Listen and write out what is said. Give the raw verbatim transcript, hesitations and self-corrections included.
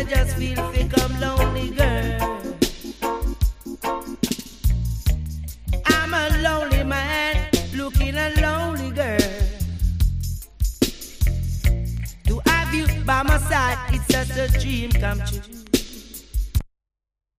you just feel thick, I'm lonely girl. I'm a lonely man looking a lonely girl. To have you by my side, it's just a dream come true.